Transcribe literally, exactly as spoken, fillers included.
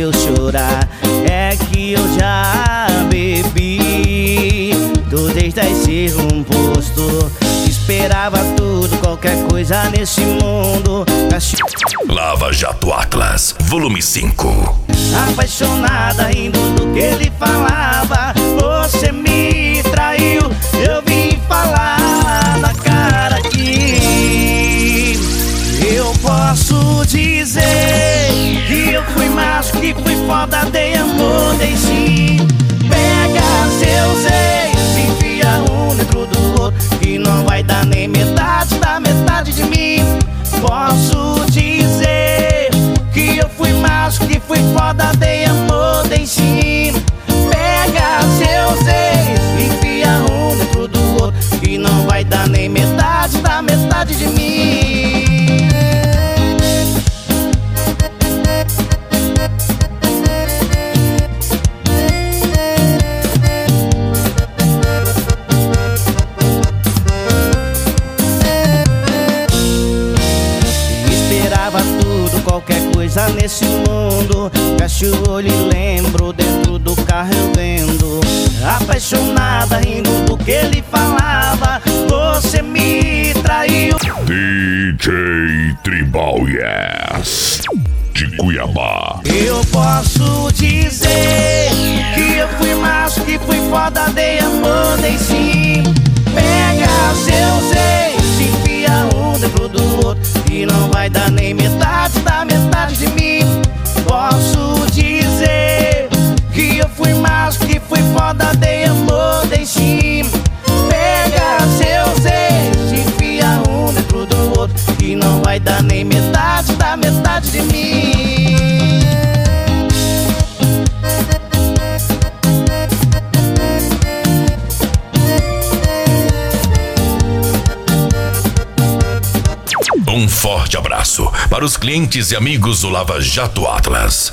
eu chorar é que eu já bebi. Tô desde as seis num posto, esperava tudo, qualquer coisa nesse mundo. Lava Jato Atlas, volume cinco. Apaixonada, rindo do que ele falava. Você me traiu, eu vim falar na cara que eu posso dizer que eu fui macho, que fui foda, dei amor, dei sim. Pega seus ex, enfia um dentro do outro, que não vai dar nem metade da metade de mim. Posso dizer que eu fui macho, que fui foda, dei amor, dei sim. Pega seus ex, enfia um dentro do outro, que não vai dar nem metade da metade de mim. Esperava tudo, qualquer coisa nesse mundo. Fecho o olho e lembro, dentro do carro eu vendo. Apaixonada, rindo do que ele falava. Você me traiu. D J Tribal Yes, de Cuiabá. Eu posso dizer que eu fui macho, que fui foda, dei amor, dei sim. Pega seus ex, enfia um dentro do outro, que não vai dar nem metade da metade de mim. Posso dizer que eu fui macho, que fui foda, dei amor, dei sim. Pega seus ex, enfia um dentro do outro, que não vai dar nem metade da metade de mim. Um forte abraço para os clientes e amigos do Lava Jato Atlas.